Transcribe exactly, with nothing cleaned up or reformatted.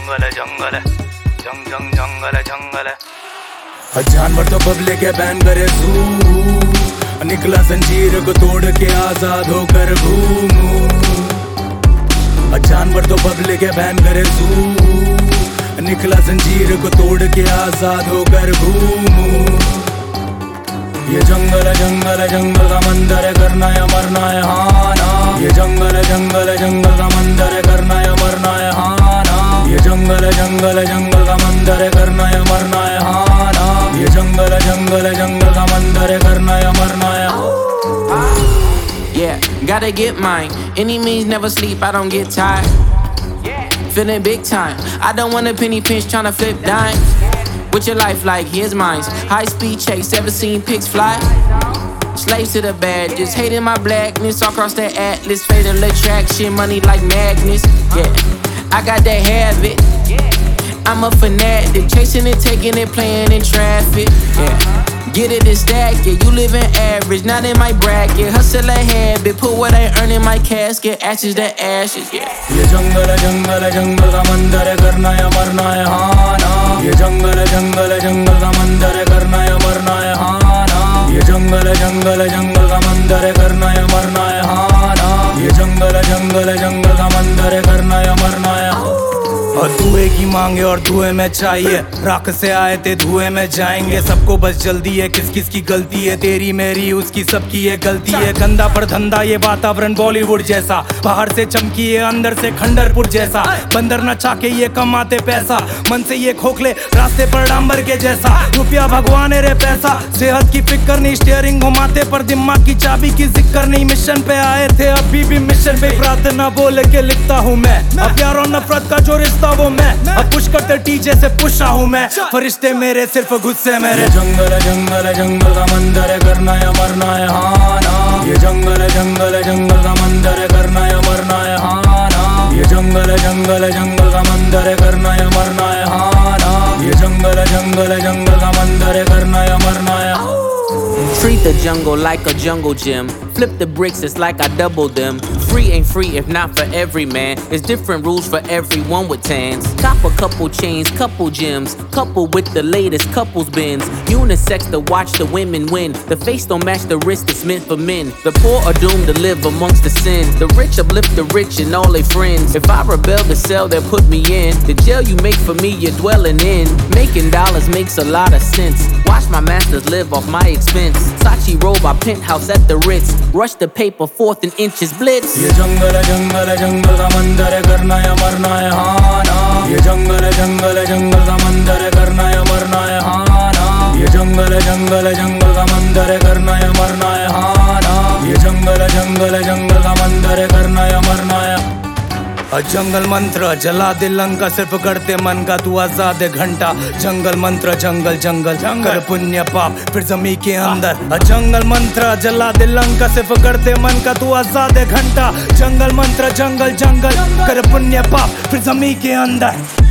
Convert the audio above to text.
जंगल जंगल जंग जंग जंगल जंगल। जानवर तो पब्लिक है बैन करे जू, निकला जंजीर को तोड़ के आजाद होकर घूमूं। जानवर तो पब्लिक है बैन करे जू, निकला जंजीर को तोड़ के आजाद होकर घूमूं। ये जंगल जंगल जंगल का मंदिर है, करना या मरना है हाँ ना। ये जंगल जंगल जंगल का मंदिर है, करना या मरना है हाँ ना। ये जंगल जंगल जंगल का मंदिर है, करना या मरना है हाँ ना। ये जंगल जंगल जंगल का मंदिर है, करना या मरना है। Yeah, gotta get mine. Any means never sleep, I don't get tired. Feeling big time. I don't want a penny pinch tryna flip dimes. With your life like here's mine. High speed chase, ever seen pigs fly? Slaves to the bad, just hating my blackness. All across the atlas, fatal attraction, money like magnets. Yeah, I got that habit. I'm a fanatic, chasing it, taking it, playing in traffic. Yeah, get it and stack it. You live in average, not in my bracket. Hustle a habit, put what I earn in my casket. Ashes to ashes, yeah. ये जंगल जंगल जंगल का मंदिर है, करना या मरना है हाँ ना। ये जंगल जंगल जंगल का मंदिर है, करना या मरना है हाँ ना। ये जंगल जंगल जंगल का मंदिर है, करना या मरना है हाँ ना। ये जंगल जंगल जंगल का मंदिर है, करना या मरना है। और धुएं की मांगे और धुएं में चाहिए, राख से आए थे धुएं में जाएंगे। सबको बस जल्दी है, किस किस की गलती है, तेरी मेरी उसकी सबकी ये गलती है। गंदा पर धंधा ये वातावरण बॉलीवुड जैसा, बाहर से चमकी है अंदर से खंडरपुर जैसा। बंदर न चाके ये कमाते पैसा, मन से ये खोखले रास्ते पर डांबर के जैसा। रुपया भगवान रे पैसा, सेहत की फिक्र नहीं, स्टीयरिंग घुमाते पर दिमाग की चाबी की जिक्र नहीं। मिशन पे आए थे अभी भी मिशन पे, प्रार्थना बोल के लिखता हूँ मैं। अब प्यार और नफरत का जो रिश्ता वो मैं, अब पुश करते टी जैसे पुशा हूँ मैं। फरिश्ते मेरे सिर्फ गुस्से मेरे। जंगल जंगल जंगल का मंदिर है, करना या मरना है हाँ ना। ये जंगल जंगल जंगल का मंदिर है, करना या मरना है हाँ ना। ये जंगल जंगल जंगल का मंदिर है, करना या मरना है हाँ ना। ये जंगल जंगल जंगल का मंदिर है, करना या मरना है। Treat the jungle like a jungle gym. Flip the bricks, it's like I doubled them. Free ain't free if not for every man. There's different rules for everyone with tans. Cop a couple chains, couple gyms. Couple with the latest couples bins. Unisex to watch the women win. The face don't match the wrist, it's meant for men. The poor are doomed to live amongst the sin. The rich uplift the rich and all their friends. If I rebel to sell, they'll put me in. The jail you make for me, you're dwelling in. Making dollars makes a lot of sense. Watch my masters live off my expense. Sachi robe, our penthouse at the Ritz. Rush the paper, fourth and inches blitz. ये जंगल जंगल जंगल का मंदिर है, करना या मरना है हाँ ना। ये जंगल जंगल जंगल का मंदिर है, करना या मरना है हाँ ना। ये जंगल जंगल जंगल का मंदिर है, करना या मरना है हाँ ना। ये जंगल जंगल जंगल का मंदिर है, करना या मरना है। जंगल मंत्र जला दे लंका, सिर्फ करते मन का तू आजाद घंटा। जंगल मंत्र जंगल जंगल कर पुण्य पाप फिर जमी के अंदर। जंगल मंत्र जला दे लंका, सिर्फ करते मन का तू आजाद घंटा। जंगल मंत्र जंगल जंगल कर पुण्य पाप फिर जमी के अंदर।